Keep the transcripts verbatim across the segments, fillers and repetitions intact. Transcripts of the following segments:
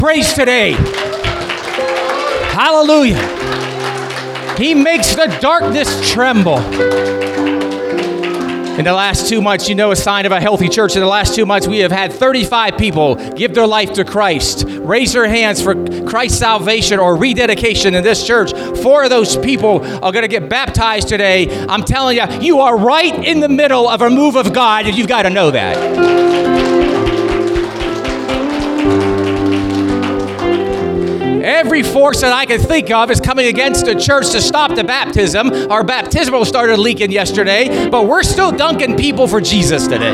praise today. Hallelujah. He makes the darkness tremble. In the last two months, you know a sign of a healthy church. In the last two months, we have had thirty-five people give their life to Christ, raise their hands for Christ's salvation or rededication in this church. Four of those people are going to get baptized today. I'm telling you, you are right in the middle of a move of God, and you've got to know that. Every force that I can think of is coming against the church to stop the baptism. Our baptismal started leaking yesterday, but we're still dunking people for Jesus today.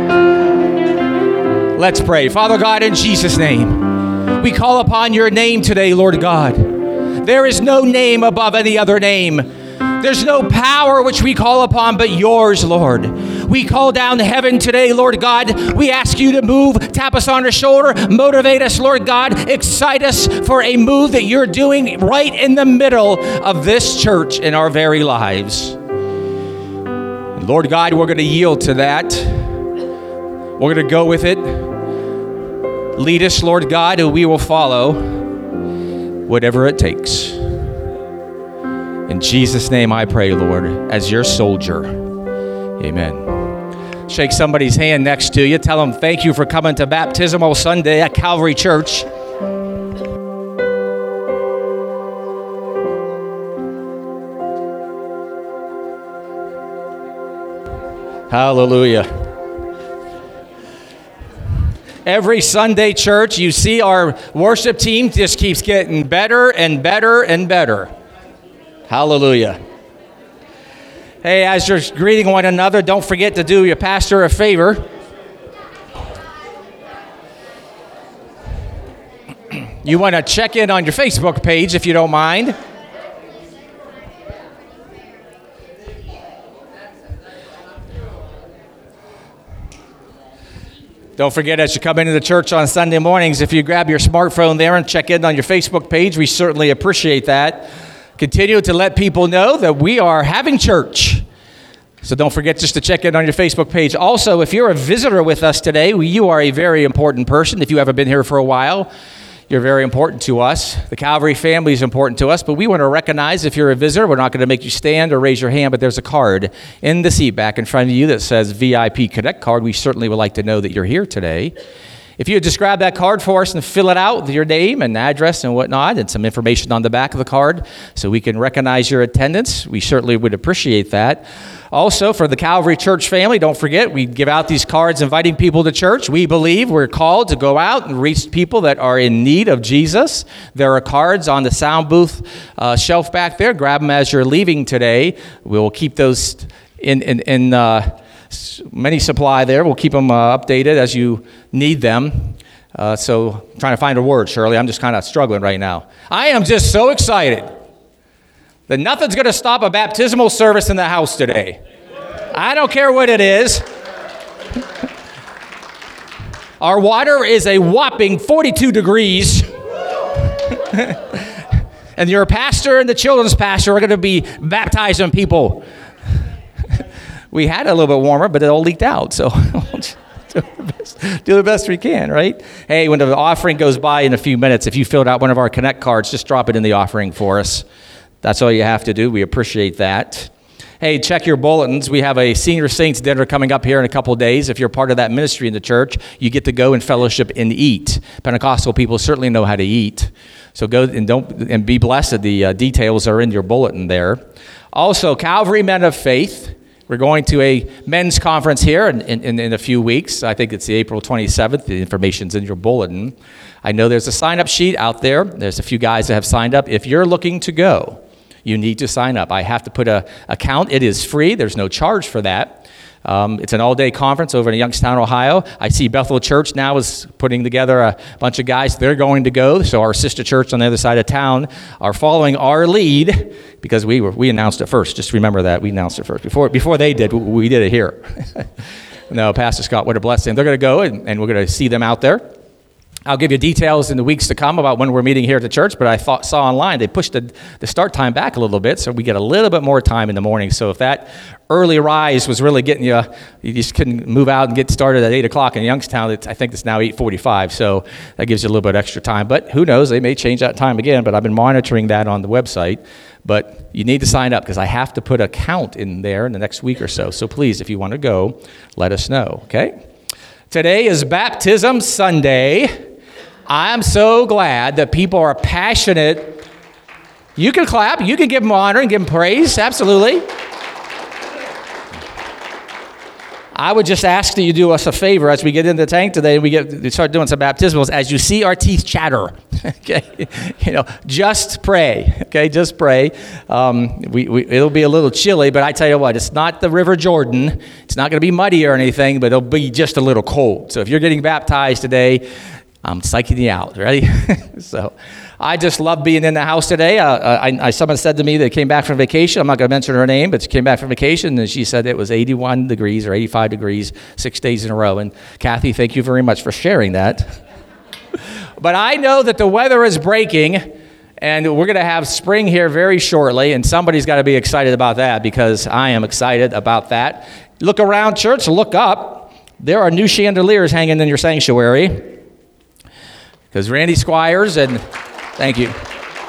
Let's pray. Father God, in Jesus' name, we call upon your name today, Lord God. There is no name above any other name. There's no power which we call upon but yours, Lord. We call down heaven today, Lord God. We ask you to move, tap us on the shoulder, motivate us, Lord God. Excite us for a move that you're doing right in the middle of this church in our very lives. Lord God, we're going to yield to that. We're going to go with it. Lead us, Lord God, and we will follow whatever it takes. In Jesus' name I pray, Lord, as your soldier. Amen. Shake somebody's hand next to you. Tell them thank you for coming to Baptismal Sunday at Calvary Church. Hallelujah. Every Sunday, church, you see our worship team just keeps getting better and better and better. Hallelujah. Hey, as you're greeting one another, don't forget to do your pastor a favor. You want to check in on your Facebook page if you don't mind. Don't forget, as you come into the church on Sunday mornings, if you grab your smartphone there and check in on your Facebook page, we certainly appreciate that. Continue to let people know that we are having church. So don't forget just to check in on your Facebook page. Also, if you're a visitor with us today, you are a very important person. If you haven't been here for a while, you're very important to us. The Calvary family is important to us, but we want to recognize if you're a visitor, we're not going to make you stand or raise your hand, but there's a card in the seat back in front of you that says V I P Connect card. We certainly would like to know that you're here today. If you would just grab that card for us and fill it out with your name and address and whatnot and some information on the back of the card so we can recognize your attendance, we certainly would appreciate that. Also, for the Calvary Church family, don't forget, we give out these cards inviting people to church. We believe we're called to go out and reach people that are in need of Jesus. There are cards on the sound booth uh, shelf back there. Grab them as you're leaving today. We'll keep those in, in, in uh, many supply there. We'll keep them uh, updated as you need them. Uh, so I'm trying to find a word, Shirley. I'm just kind of struggling right now. I am just so excited that nothing's going to stop a baptismal service in the house today. I don't care what it is. Our water is a whopping forty-two degrees. And your pastor and the children's pastor are going to be baptizing people. We had it a little bit warmer, but it all leaked out. So do the best, do the best we can, right? Hey, when the offering goes by in a few minutes, if you filled out one of our Connect cards, just drop it in the offering for us. That's all you have to do. We appreciate that. Hey, check your bulletins. We have a Senior Saints dinner coming up here in a couple of days. If you're part of that ministry in the church, you get to go and fellowship and eat. Pentecostal people certainly know how to eat. So go and don't and be blessed. The uh, details are in your bulletin there. Also, Calvary Men of Faith. We're going to a men's conference here in, in, in a few weeks. I think it's the April twenty-seventh. The information's in your bulletin. I know there's a sign-up sheet out there. There's a few guys that have signed up. If you're looking to go, you need to sign up. I have to put a account. It is free. There's no charge for that. Um, it's an all-day conference over in Youngstown, Ohio. I see Bethel Church now is putting together a bunch of guys. They're going to go. So our sister church on the other side of town are following our lead because we were we announced it first. Just remember that. We announced it first. Before before they did, we did it here. No, Pastor Scott, what a blessing. They're going to go, and, and we're going to see them out there. I'll give you details in the weeks to come about when we're meeting here at the church, but I thought, saw online they pushed the, the start time back a little bit, so we get a little bit more time in the morning. So if that early rise was really getting you, you just couldn't move out and get started at eight o'clock in Youngstown, it's, I think it's now eight forty-five, so that gives you a little bit extra time. But who knows, they may change that time again, but I've been monitoring that on the website. But you need to sign up because I have to put a count in there in the next week or so. So please, if you want to go, let us know, okay? Today is Baptism Sunday. I'm so glad that people are passionate. You can clap. You can give them honor and give them praise. Absolutely. I would just ask that you do us a favor as we get in the tank today and we get we start doing some baptismals. As you see our teeth chatter, okay, you know, just pray. Okay, just pray. Um, we, we it'll be a little chilly, but I tell you what, it's not the River Jordan. It's not going to be muddy or anything, but it'll be just a little cold. So if you're getting baptized today, I'm psyching you out, ready? So I just love being in the house today. Uh, I, I, someone said to me they came back from vacation. I'm not going to mention her name, but she came back from vacation, and she said it was eighty-one degrees or eighty-five degrees six days in a row. And Kathy, thank you very much for sharing that. But I know that the weather is breaking, and we're going to have spring here very shortly, and somebody's got to be excited about that because I am excited about that. Look around, church. Look up. There are new chandeliers hanging in your sanctuary. Because Randy Squires and, thank you,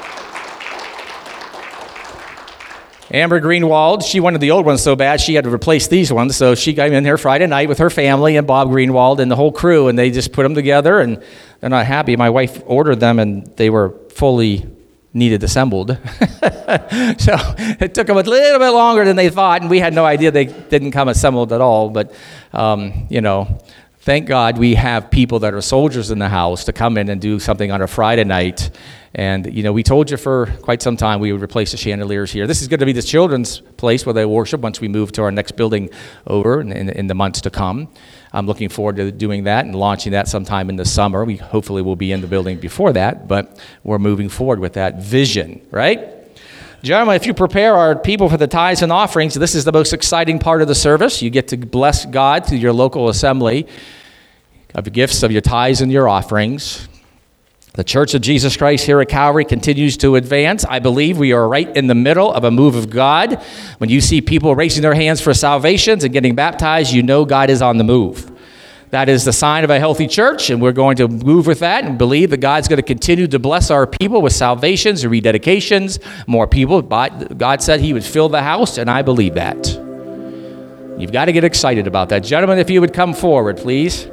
Amber Greenwald, she wanted the old ones so bad she had to replace these ones. So she came in here Friday night with her family and Bob Greenwald and the whole crew, and they just put them together, and they're not happy. My wife ordered them, and they were fully needed assembled. So it took them a little bit longer than they thought, and we had no idea they didn't come assembled at all. But, um, you know, thank God we have people that are soldiers in the house to come in and do something on a Friday night. And, you know, we told you for quite some time we would replace the chandeliers here. This is going to be the children's place where they worship once we move to our next building over in, in, in the months to come. I'm looking forward to doing that and launching that sometime in the summer. We hopefully will be in the building before that, but we're moving forward with that vision, right? Gentlemen, if you prepare our people for the tithes and offerings, this is the most exciting part of the service. You get to bless God through your local assembly of the gifts of your tithes and your offerings. The Church of Jesus Christ here at Calvary continues to advance. I believe we are right in the middle of a move of God. When you see people raising their hands for salvations and getting baptized, you know God is on the move. That is the sign of a healthy church, and we're going to move with that and believe that God's going to continue to bless our people with salvations and rededications, more people. God said he would fill the house, and I believe that. You've got to get excited about that. Gentlemen, if you would come forward, please.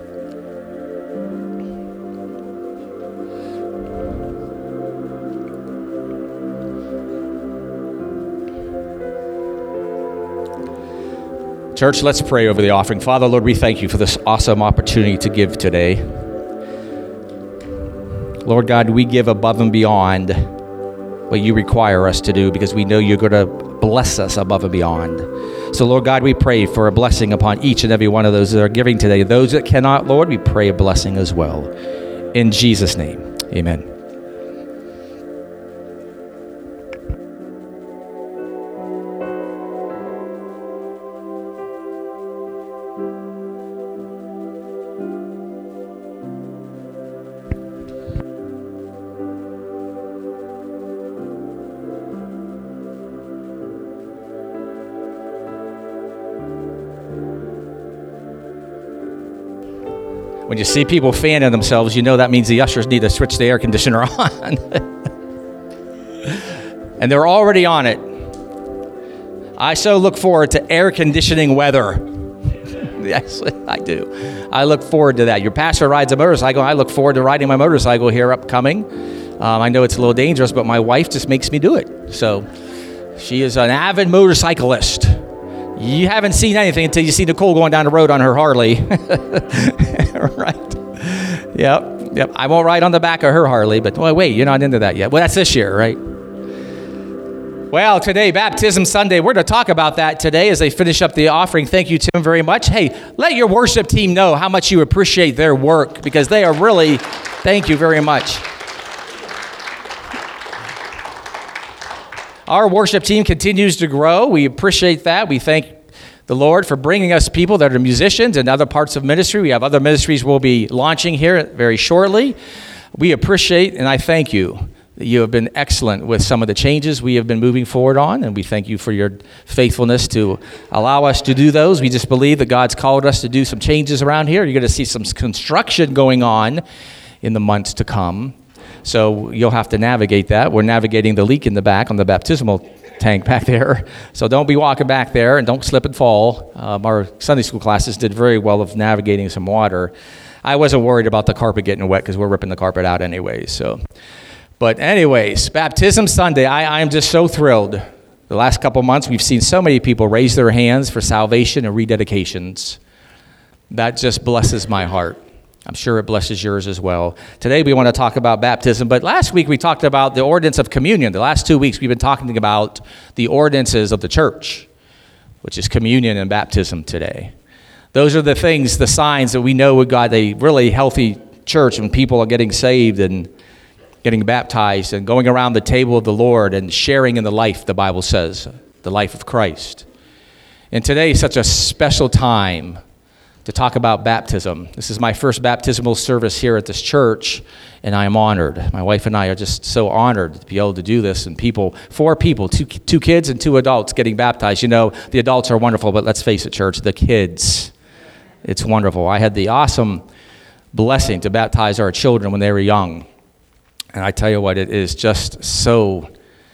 Church, let's pray over the offering. Father, Lord, we thank you for this awesome opportunity to give today. Lord God, we give above and beyond what you require us to do because we know you're going to bless us above and beyond. So, Lord God, we pray for a blessing upon each and every one of those that are giving today. Those that cannot, Lord, we pray a blessing as well. In Jesus' name, amen. When you see people fanning themselves, you know that means the ushers need to switch the air conditioner on. And they're already on it. I so look forward to air conditioning weather. Yes, I do. I look forward to that. Your pastor rides a motorcycle. I look forward to riding my motorcycle here upcoming. Um, I know it's a little dangerous, but my wife just makes me do it. So she is an avid motorcyclist. You haven't seen anything until you see Nicole going down the road on her Harley. Right. Yep. Yep. I won't ride on the back of her Harley, but well, wait, you're not into that yet. Well, that's this year, right? Well, today, Baptism Sunday, we're going to talk about that today as they finish up the offering. Thank you, Tim, very much. Hey, let your worship team know how much you appreciate their work because they are really, thank you very much. Our worship team continues to grow. We appreciate that. We thank the Lord for bringing us people that are musicians and other parts of ministry. We have other ministries we'll be launching here very shortly. We appreciate and I thank you that you have been excellent with some of the changes we have been moving forward on, and we thank you for your faithfulness to allow us to do those. We just believe that God's called us to do some changes around here. You're going to see some construction going on in the months to come, so you'll have to navigate that. We're navigating the leak in the back on the baptismal tank back there, so don't be walking back there and don't slip and fall. Um, our Sunday school classes did very well of navigating some water. I wasn't worried about the carpet getting wet because we're ripping the carpet out anyway, so... But anyways, Baptism Sunday, I am just so thrilled. The last couple months, we've seen so many people raise their hands for salvation and rededications. That just blesses my heart. I'm sure it blesses yours as well. Today, we want to talk about baptism, but last week we talked about the ordinance of communion. The last two weeks, we've been talking about the ordinances of the church, which is communion and baptism today. Those are the things, the signs that we know we've got a really healthy church when people are getting saved and getting baptized and going around the table of the Lord and sharing in the life, the Bible says, the life of Christ. And today is such a special time to talk about baptism. This is my first baptismal service here at this church, and I am honored. My wife and I are just so honored to be able to do this, and people, four people, two, two kids and two adults getting baptized. You know, the adults are wonderful, but let's face it, church, the kids, it's wonderful. I had the awesome blessing to baptize our children when they were young. And I tell you what, it is just so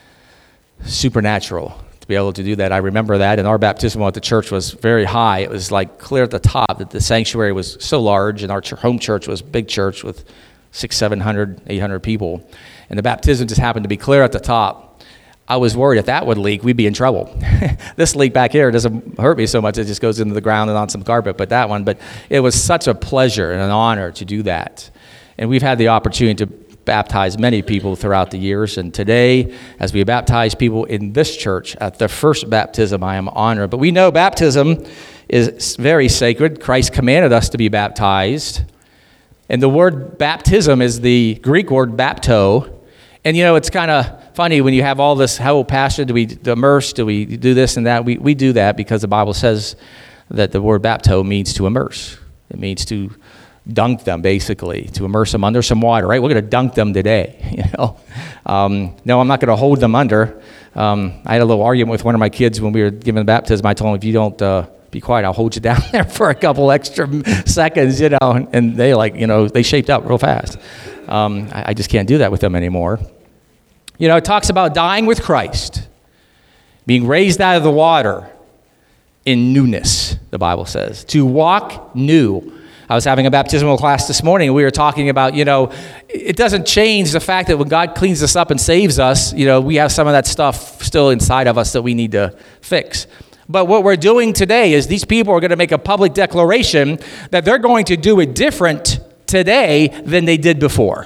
supernatural to be able to do that. I remember that, and our baptismal at the church was very high. It was like clear at the top. That the sanctuary was so large, and our ch- home church was a big church with six, seven hundred, eight hundred people. And the baptism just happened to be clear at the top. I was worried if that would leak, we'd be in trouble. This leak back here doesn't hurt me so much. It just goes into the ground and on some carpet, but that one. But it was such a pleasure and an honor to do that. And we've had the opportunity to baptized many people throughout the years, and today, as we baptize people in this church at the first baptism, I am honored. But we know baptism is very sacred. Christ commanded us to be baptized, and the word baptism is the Greek word bapto. And you know, it's kind of funny when you have all this, how pastor, do we immerse, do we do this and that? We we do that because the Bible says that the word bapto means to immerse. It means to dunk them, basically, to immerse them under some water, right? We're going to dunk them today, you know. Um, no, I'm not going to hold them under. Um, I had a little argument with one of my kids when we were giving baptism. I told him, if you don't uh, be quiet, I'll hold you down there for a couple extra seconds, you know. And they like, you know, they shaped up real fast. Um, I, I just can't do that with them anymore. You know, it talks about dying with Christ, being raised out of the water in newness, the Bible says, to walk new. I was having a baptismal class this morning, and we were talking about, you know, it doesn't change the fact that when God cleans us up and saves us, you know, we have some of that stuff still inside of us that we need to fix. But what we're doing today is these people are going to make a public declaration that they're going to do it different today than they did before.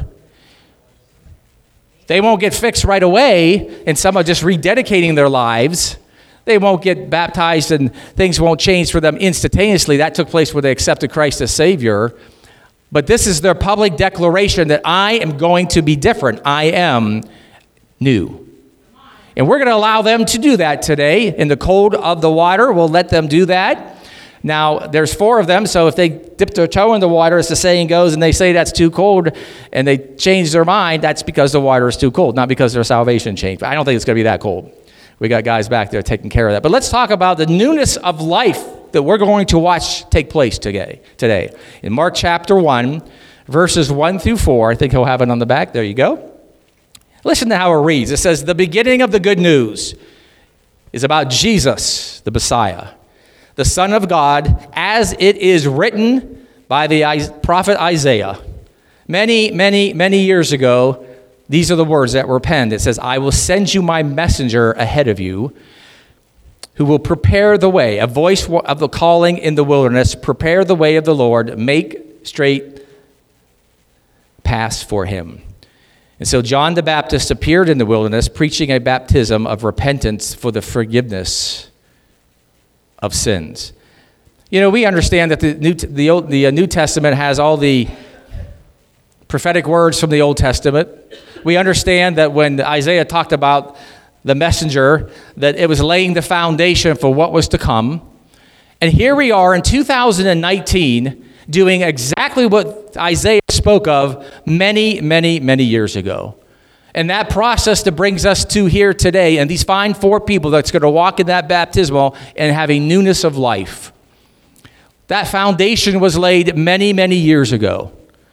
They won't get fixed right away, and some are just rededicating their lives. They won't get baptized and things won't change for them instantaneously. That took place when they accepted Christ as Savior. But this is their public declaration that I am going to be different. I am new. And we're going to allow them to do that today. In the cold of the water, we'll let them do that. Now, there's four of them, so if they dip their toe in the water, as the saying goes, and they say that's too cold, and they change their mind, that's because the water is too cold, not because their salvation changed. But I don't think it's going to be that cold. We got guys back there taking care of that. But let's talk about the newness of life that we're going to watch take place today. Today, in Mark chapter one, verses one through four, I think he'll have it on the back. There you go. Listen to how it reads. It says, the beginning of the good news is about Jesus, the Messiah, the Son of God, as it is written by the prophet Isaiah. Many, many, many years ago, these are the words that were penned. It says, I will send you my messenger ahead of you, who will prepare the way, a voice of the calling in the wilderness, prepare the way of the Lord, make straight paths for him. And so John the Baptist appeared in the wilderness, preaching a baptism of repentance for the forgiveness of sins. You know, we understand that the New, the, Old, the New Testament has all the prophetic words from the Old Testament. We understand that when Isaiah talked about the messenger, that it was laying the foundation for what was to come. And here we are in two thousand nineteen doing exactly what Isaiah spoke of many, many, many years ago. And that process that brings us to here today, and these fine four people that's going to walk in that baptismal and have a newness of life. That foundation was laid many, many years ago.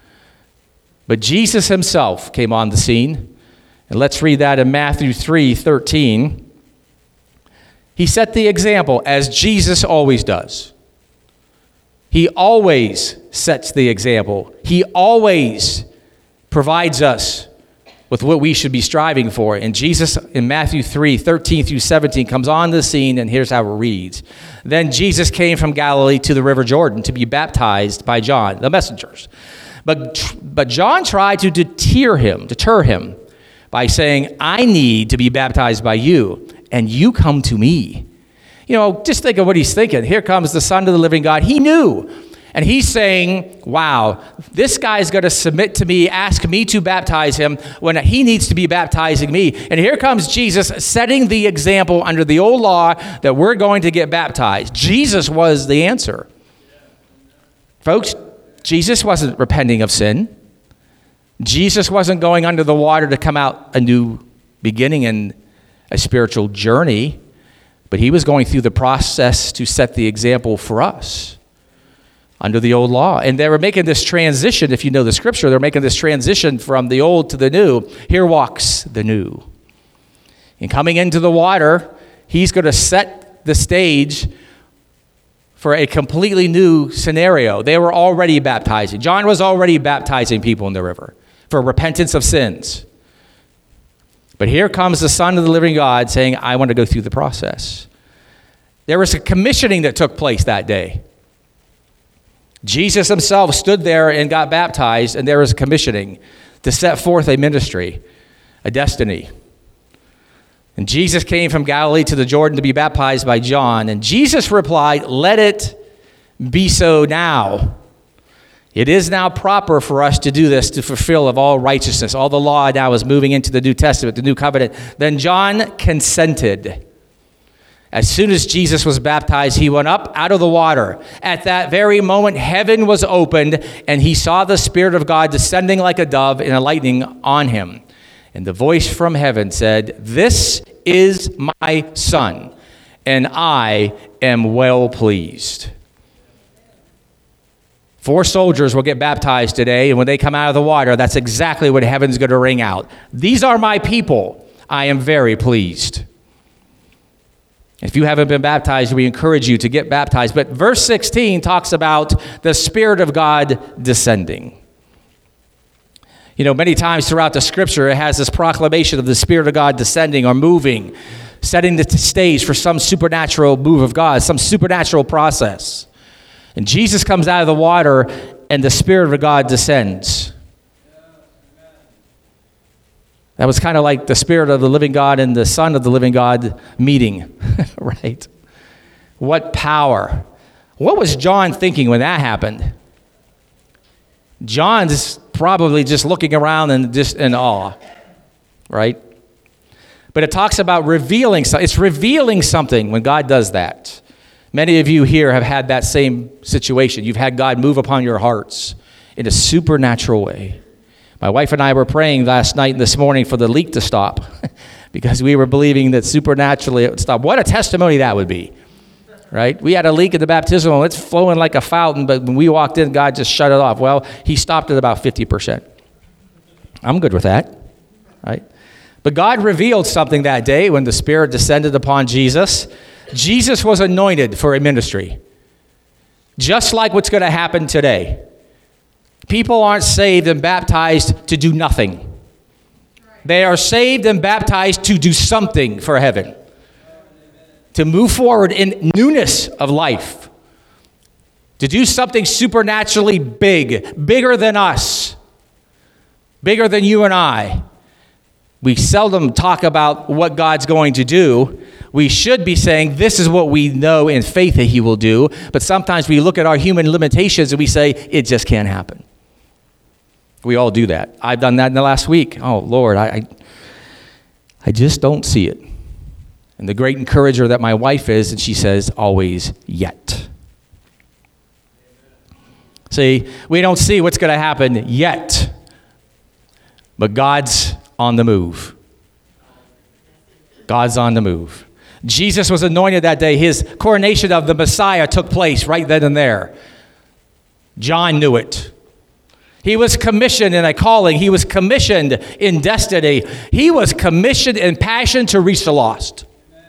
But Jesus himself came on the scene. And let's read that in Matthew three thirteen. He set the example, as Jesus always does. He always sets the example. He always provides us with what we should be striving for. And Jesus in Matthew three thirteen through seventeen comes on the scene, and here's how it reads. Then Jesus came from Galilee to the river Jordan to be baptized by John, the messengers. But, but John tried to deter him, deter him by saying, I need to be baptized by you, and you come to me. You know, just think of what he's thinking. Here comes the Son of the living God. He knew. And he's saying, wow, this guy's going to submit to me, ask me to baptize him when he needs to be baptizing me. And here comes Jesus setting the example under the old law that we're going to get baptized. Jesus was the answer. Folks, Jesus wasn't repenting of sin. Jesus wasn't going under the water to come out a new beginning and a spiritual journey, but he was going through the process to set the example for us under the old law. And they were making this transition, if you know the scripture, they're making this transition from the old to the new. Here walks the new. And coming into the water, he's going to set the stage for a completely new scenario. They were already baptizing. John was already baptizing people in the river for repentance of sins. But here comes the Son of the living God saying, I want to go through the process. There was a commissioning that took place that day. Jesus himself stood there and got baptized, and there was a commissioning to set forth a ministry, a destiny. And Jesus came from Galilee to the Jordan to be baptized by John, and Jesus replied, let it be so now. It is now proper for us to do this to fulfill of all righteousness. All the law now is moving into the New Testament, the New Covenant. Then John consented. As soon as Jesus was baptized, he went up out of the water. At that very moment, heaven was opened, and he saw the Spirit of God descending like a dove and alighting on him. And the voice from heaven said, this is my Son, and I am well pleased. Four soldiers will get baptized today, and when they come out of the water, that's exactly what heaven's going to ring out. These are my people. I am very pleased. If you haven't been baptized, we encourage you to get baptized. But verse sixteen talks about the Spirit of God descending. You know, many times throughout the scripture, it has this proclamation of the Spirit of God descending or moving, setting the stage for some supernatural move of God, some supernatural process. And Jesus comes out of the water, and the Spirit of God descends. That was kind of like the Spirit of the living God and the Son of the living God meeting, right? What power. What was John thinking when that happened? John's probably just looking around and just in awe, right? But it talks about revealing something. It's revealing something when God does that. Many of you here have had that same situation. You've had God move upon your hearts in a supernatural way. My wife and I were praying last night and this morning for the leak to stop because we were believing that supernaturally it would stop. What a testimony that would be, right? We had a leak in the baptismal. It's flowing like a fountain, but when we walked in, God just shut it off. Well, he stopped at about fifty percent. I'm good with that, right? But God revealed something that day when the Spirit descended upon Jesus. Jesus was anointed for a ministry, just like what's going to happen today. People aren't saved and baptized to do nothing. They are saved and baptized to do something for heaven, to move forward in newness of life, to do something supernaturally big, bigger than us, bigger than you and I. We seldom talk about what God's going to do. We should be saying, this is what we know in faith that he will do. But sometimes we look at our human limitations and we say, it just can't happen. We all do that. I've done that in the last week. Oh, Lord, I, I, I just don't see it. And the great encourager that my wife is, and she says, always yet. See, we don't see what's going to happen yet, but God's on the move. God's on the move. Jesus was anointed that day. His coronation of the Messiah took place right then and there. John knew it. He was commissioned in a calling. He was commissioned in destiny. He was commissioned in passion to reach the lost.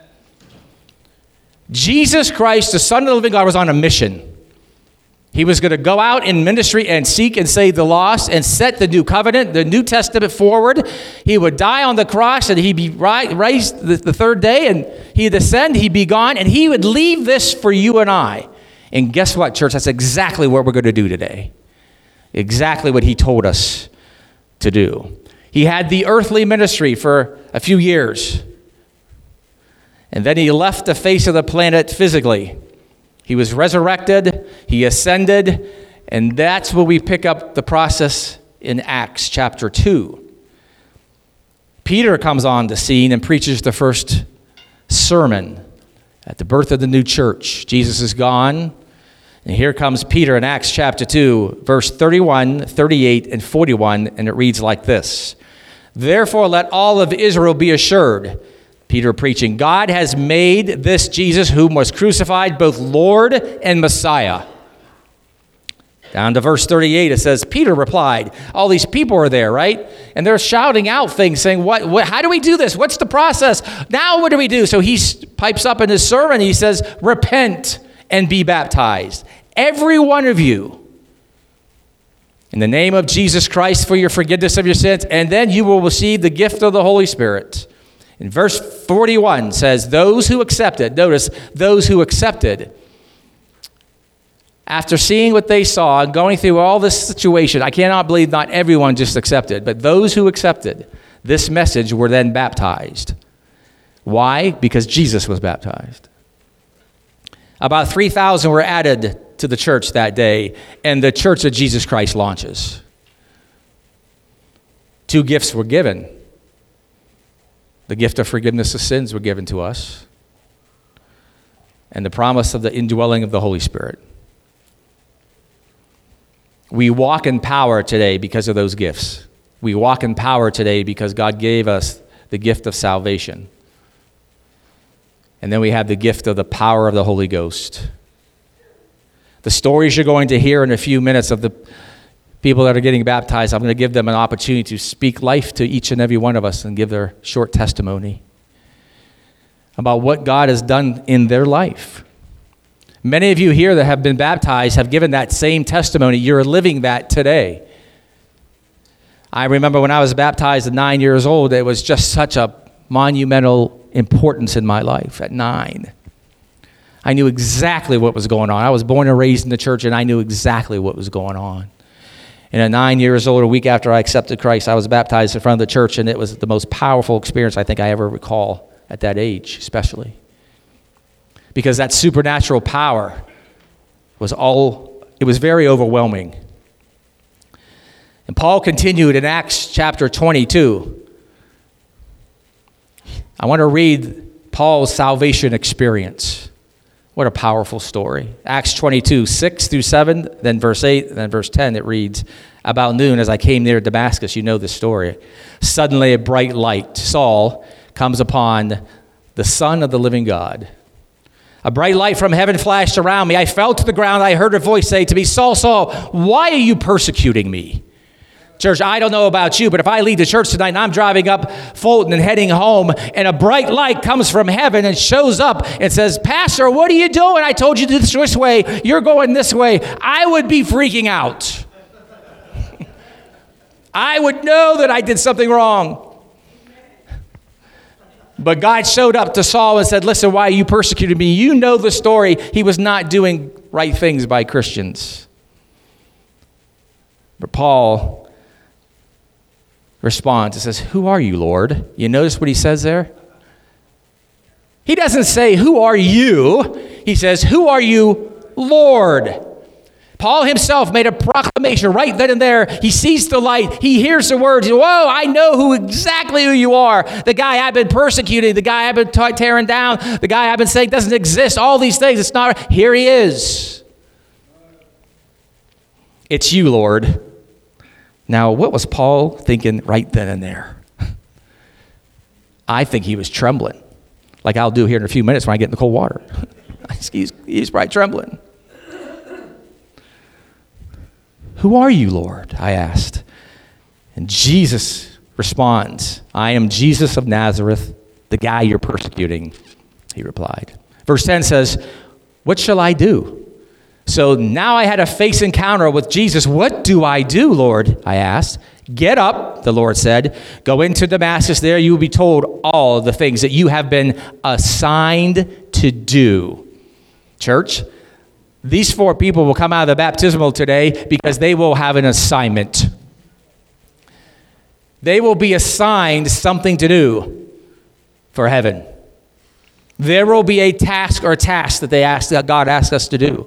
Jesus Christ, the Son of the living God, was on a mission. He was going to go out in ministry and seek and save the lost and set the new covenant, the New Testament forward. He would die on the cross and he'd be raised the third day and he'd ascend, he'd be gone, and he would leave this for you and I. And guess what, church? That's exactly what we're going to do today. Exactly what he told us to do. He had the earthly ministry for a few years. And then he left the face of the planet physically. He was resurrected, he ascended, and that's where we pick up the process in Acts chapter two. Peter comes on the scene and preaches the first sermon at the birth of the new church. Jesus is gone, and here comes Peter in Acts chapter two, verse thirty-one, thirty-eight, and forty-one, and it reads like this. Therefore let all of Israel be assured, Peter preaching, God has made this Jesus whom was crucified both Lord and Messiah. Down to verse thirty-eight, it says, Peter replied, all these people are there, right? And they're shouting out things saying, what, what, how do we do this? What's the process? Now what do we do? So he pipes up in his sermon, he says, repent and be baptized, every one of you, in the name of Jesus Christ for your forgiveness of your sins, and then you will receive the gift of the Holy Spirit. In verse forty-one says, those who accepted, notice, those who accepted, after seeing what they saw and going through all this situation, I cannot believe not everyone just accepted, but those who accepted this message were then baptized. Why? Because Jesus was baptized. About three thousand were added to the church that day, and the Church of Jesus Christ launches. Two gifts were given. The gift of forgiveness of sins were given to us, and the promise of the indwelling of the Holy Spirit. We walk in power today because of those gifts. We walk in power today because God gave us the gift of salvation. And then we have the gift of the power of the Holy Ghost. The stories you're going to hear in a few minutes of the people that are getting baptized, I'm going to give them an opportunity to speak life to each and every one of us and give their short testimony about what God has done in their life. Many of you here that have been baptized have given that same testimony. You're living that today. I remember when I was baptized at nine years old, it was just such a monumental importance in my life at nine. I knew exactly what was going on. I was born and raised in the church, and I knew exactly what was going on. And at nine years old, a week after I accepted Christ, I was baptized in front of the church, and it was the most powerful experience I think I ever recall at that age, especially. Because that supernatural power was all, it was very overwhelming. And Paul continued in Acts chapter twenty-two. I want to read Paul's salvation experience. What a powerful story. Acts twenty-two, six through seven, then verse eight, then verse ten, it reads, about noon as I came near Damascus, you know the story. Suddenly a bright light, Saul, comes upon the Son of the living God. A bright light from heaven flashed around me. I fell to the ground. I heard a voice say to me, Saul, Saul, why are you persecuting me? Church, I don't know about you, but if I leave the church tonight and I'm driving up Fulton and heading home and a bright light comes from heaven and shows up and says, Pastor, what are you doing? I told you this this way. You're going this way. I would be freaking out. I would know that I did something wrong. But God showed up to Saul and said, listen, why are you persecuting me? You know the story. He was not doing right things by Christians. But Paul responds and says, who are you, Lord? You notice what he says there? He doesn't say, who are you? He says, who are you, Lord? Paul himself made a proclamation right then and there. He sees the light. He hears the words. Whoa, I know who exactly who you are. The guy I've been persecuting, the guy I've been t- tearing down, the guy I've been saying doesn't exist, all these things. It's not, here he is. It's you, Lord. Now, what was Paul thinking right then and there? I think he was trembling, like I'll do here in a few minutes when I get in the cold water. he's, he's probably trembling. Who are you, Lord? I asked. And Jesus responds, I am Jesus of Nazareth, the guy you're persecuting, he replied. Verse ten says, what shall I do? So now I had a face encounter with Jesus. What do I do, Lord? I asked. Get up, the Lord said. Go into Damascus. There you will be told all the things that you have been assigned to do. Church, these four people will come out of the baptismal today because they will have an assignment. They will be assigned something to do for heaven. There will be a task or task that they ask, that God asks us to do.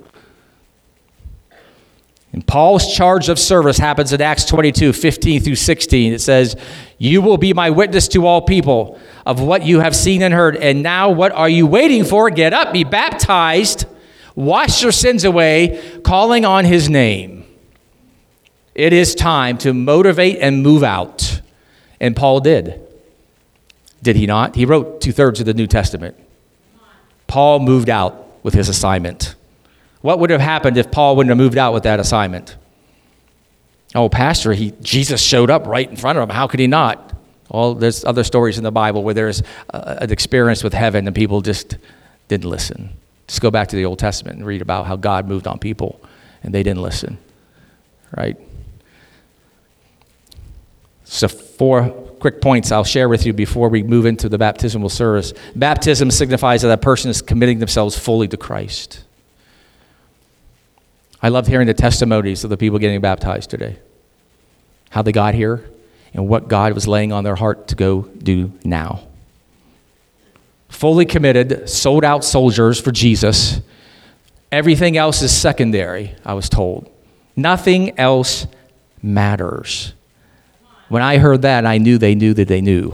And Paul's charge of service happens in Acts twenty-two, fifteen through sixteen. It says, you will be my witness to all people of what you have seen and heard. And now what are you waiting for? Get up, be baptized, wash your sins away, calling on his name. It is time to motivate and move out. And Paul did. Did he not? He wrote two-thirds of the New Testament. Paul moved out with his assignment. What would have happened if Paul wouldn't have moved out with that assignment? Oh, pastor, he Jesus showed up right in front of him. How could he not? Well, there's other stories in the Bible where there's uh, an experience with heaven and people just didn't listen. Just go back to the Old Testament and read about how God moved on people and they didn't listen, right? So four quick points I'll share with you before we move into the baptismal service. Baptism signifies that a person is committing themselves fully to Christ. I loved hearing the testimonies of the people getting baptized today, how they got here and what God was laying on their heart to go do now. Fully committed, sold out soldiers for Jesus. Everything else is secondary, I was told. Nothing else matters. When I heard that, I knew they knew that they knew.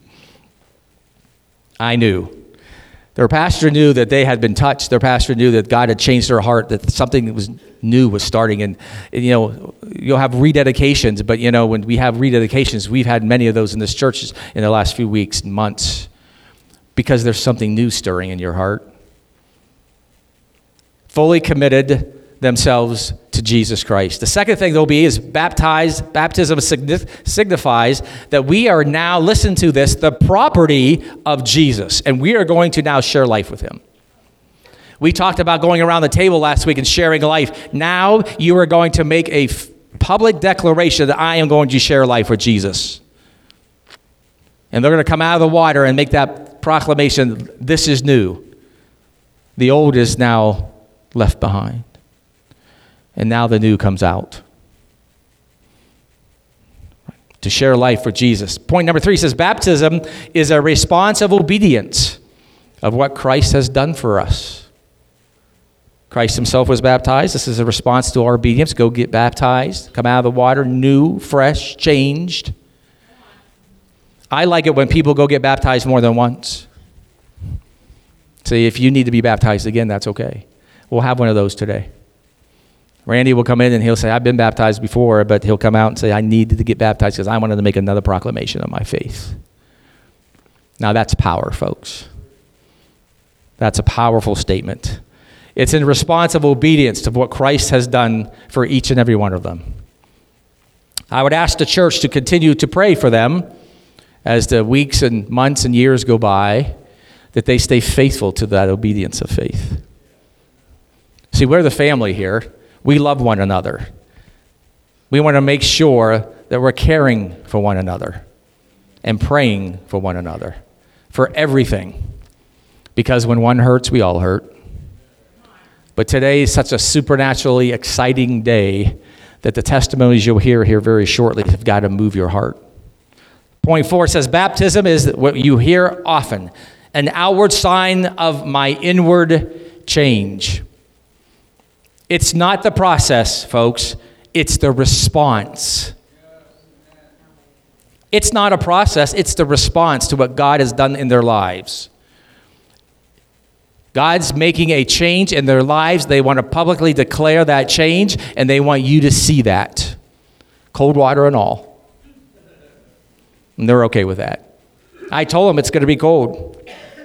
I knew. Their pastor knew that they had been touched. Their pastor knew that God had changed their heart, that something that was new was starting. And, and, you know, you'll have rededications, but, you know, when we have rededications, we've had many of those in this church in the last few weeks and months because there's something new stirring in your heart. Fully committed themselves to Jesus Christ. The second thing there'll be is baptized. Baptism signifies that we are now, listen to this, the property of Jesus, and we are going to now share life with him. We talked about going around the table last week and sharing life. Now you are going to make a f- public declaration that I am going to share life with Jesus. And they're going to come out of the water and make that proclamation, this is new. The old is now left behind. And now the new comes out. To share life for Jesus. Point number three says baptism is a response of obedience of what Christ has done for us. Christ himself was baptized. This is a response to our obedience. Go get baptized. Come out of the water, new, fresh, changed. I like it when people go get baptized more than once. See, if you need to be baptized again, that's okay. We'll have one of those today. Randy will come in and he'll say, I've been baptized before, but he'll come out and say, I needed to get baptized because I wanted to make another proclamation of my faith. Now that's power, folks. That's a powerful statement. It's in response of obedience to what Christ has done for each and every one of them. I would ask the church to continue to pray for them as the weeks and months and years go by, that they stay faithful to that obedience of faith. See, we're the family here. We love one another. We want to make sure that we're caring for one another and praying for one another for everything. Because when one hurts, we all hurt. But today is such a supernaturally exciting day that the testimonies you'll hear here very shortly have got to move your heart. Point four says, baptism is what you hear often, an outward sign of my inward change. It's not the process, folks. It's the response. It's not a process. It's the response to what God has done in their lives. God's making a change in their lives. They want to publicly declare that change, and they want you to see that. Cold water and all. And they're okay with that. I told them it's going to be cold.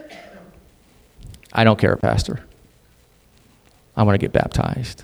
I don't care, Pastor. I want to get baptized.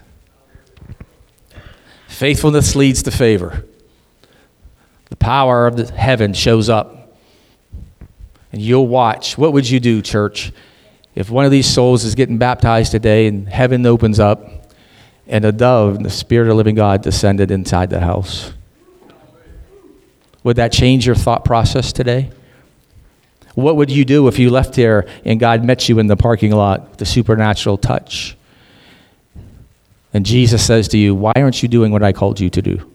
Faithfulness leads to favor. The power of the heaven shows up. And you'll watch. What would you do, church, if one of these souls is getting baptized today and heaven opens up and a dove, the Spirit of the living God, descended inside the house? Would that change your thought process today? What would you do if you left here and God met you in the parking lot with a supernatural touch? And Jesus says to you, why aren't you doing what I called you to do?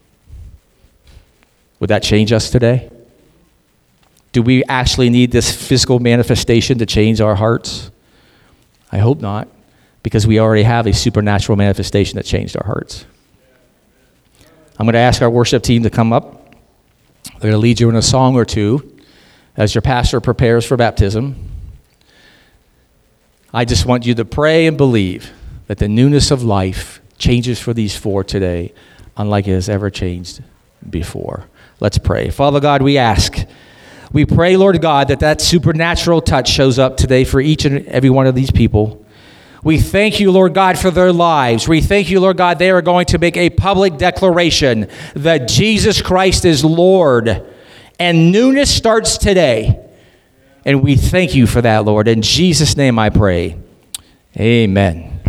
Would that change us today? Do we actually need this physical manifestation to change our hearts? I hope not, because we already have a supernatural manifestation that changed our hearts. I'm going to ask our worship team to come up. They're going to lead you in a song or two as your pastor prepares for baptism. I just want you to pray and believe that the newness of life changes for these four today, unlike it has ever changed before. Let's pray. Father God, we ask, we pray, Lord God, that that supernatural touch shows up today for each and every one of these people. We thank you, Lord God, for their lives. We thank you, Lord God, they are going to make a public declaration that Jesus Christ is Lord. And newness starts today. And we thank you for that, Lord. In Jesus' name I pray. Amen.